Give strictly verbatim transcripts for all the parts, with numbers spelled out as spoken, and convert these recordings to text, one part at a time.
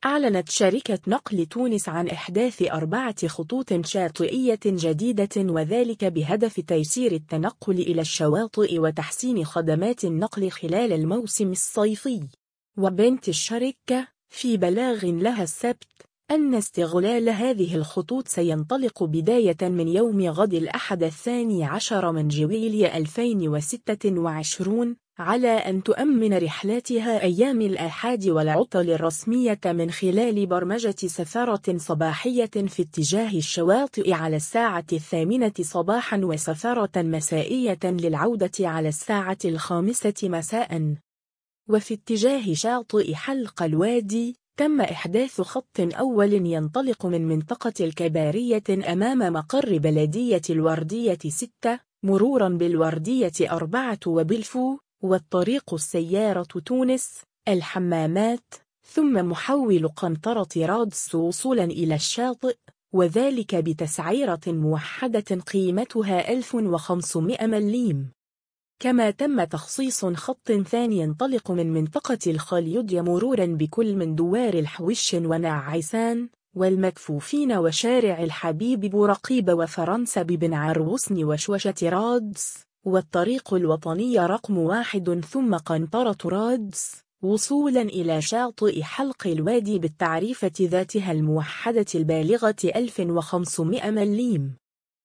أعلنت شركة نقل تونس عن إحداث أربعة خطوط شاطئية جديدة، وذلك بهدف تيسير التنقل إلى الشواطئ وتحسين خدمات النقل خلال الموسم الصيفي. وبنت الشركة في بلاغ لها السبت أن استغلال هذه الخطوط سينطلق بداية من يوم غد الأحد الثاني عشر من جويلية ألفين وستة وعشرين، على أن تؤمن رحلاتها أيام الآحاد والعطل الرسمية من خلال برمجة سفارة صباحية في اتجاه الشواطئ على الساعة الثامنة صباحا، وسفارة مسائية للعودة على الساعة الخامسة مساء. وفي اتجاه شاطئ حلق الوادي تم إحداث خط أول ينطلق من منطقة الكبارية أمام مقر بلدية الوردية ستة مرورا بالوردية أربعة وبالفو والطريق السيارة تونس الحمامات، ثم محول قنطرة رادس وصولا إلى الشاطئ، وذلك بتسعيرة موحدة قيمتها ألف وخمسمائة مليم. كما تم تخصيص خط ثاني ينطلق من منطقة الخليج مرورا بكل من دوار الحوش وناعسان والمكفوفين وشارع الحبيب بورقيب وفرنسا ببن عروسن وشوشة رادس والطريق الوطني رقم واحد، ثم قنطرة رادس وصولا إلى شاطئ حلق الوادي بالتعريفة ذاتها الموحدة البالغة ألف وخمسمائة مليم.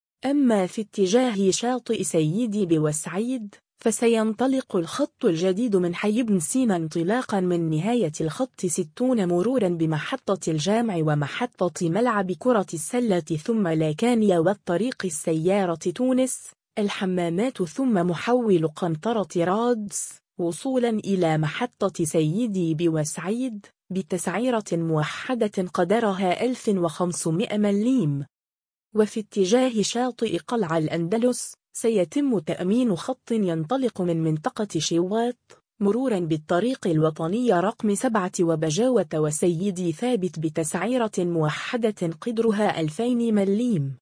أما في اتجاه شاطئ سيدي بوسعيد فسينطلق الخط الجديد من حي بن سينا انطلاقا من نهاية الخط ستون مرورا بمحطة الجامع ومحطة ملعب كرة السلة ثم لاكانيا والطريق السيارة تونس الحمامات، ثم محول قنطرة رادس وصولا إلى محطة سيدي بوسعيد بتسعيرة موحدة قدرها ألف وخمسمائة مليم. وفي اتجاه شاطئ قلعة الأندلس سيتم تأمين خط ينطلق من منطقة شواط مرورا بالطريق الوطني رقم سبعة وبجاوة وسيدي ثابت بتسعيرة موحدة قدرها ألفين مليم.